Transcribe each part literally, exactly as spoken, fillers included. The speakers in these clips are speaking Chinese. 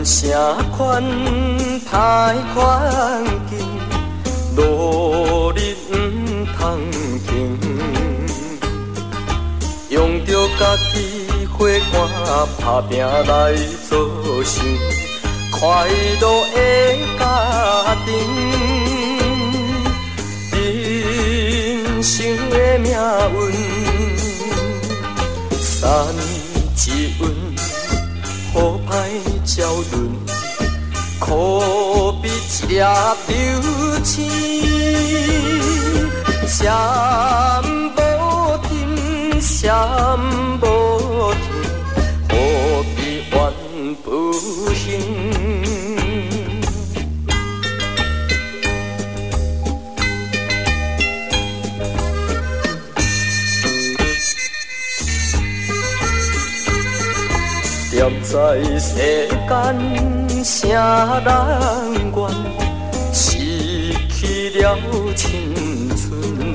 声款歹环境，努力毋通停，用着家己火汗打拼来做成快乐的家庭。人生的命运，三一运，好歹交轮，可比一粒流星。闪无停，闪无停，何必怨不行？站在世间，啥人怨？失去了青春，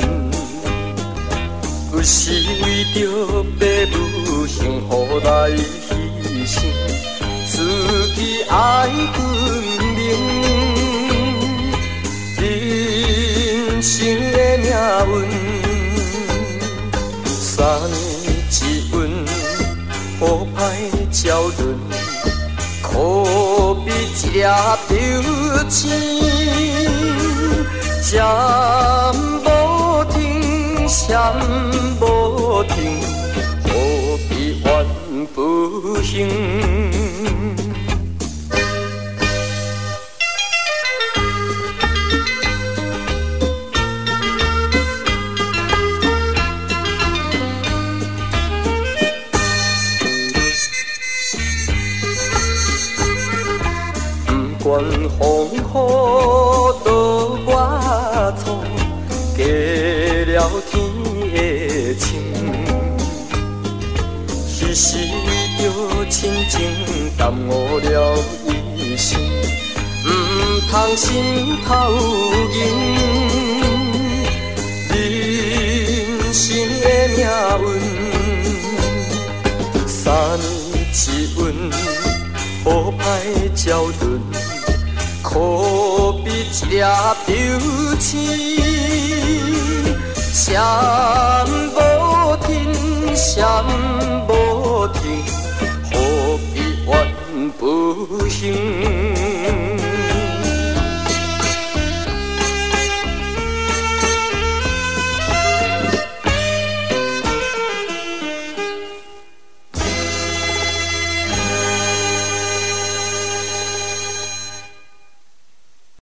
有时为着父母幸福来牺牲，自己爱分明。人生的命运，三一运，好歹交轮，可比一粒流星。闪无停，闪无停，何必怨不行？管风雨倒我错，加了天的情。彼时为着亲情，耽误了一生，唔通心头硬。人生的命运，三一运，好歹交轮，可比一粒流星。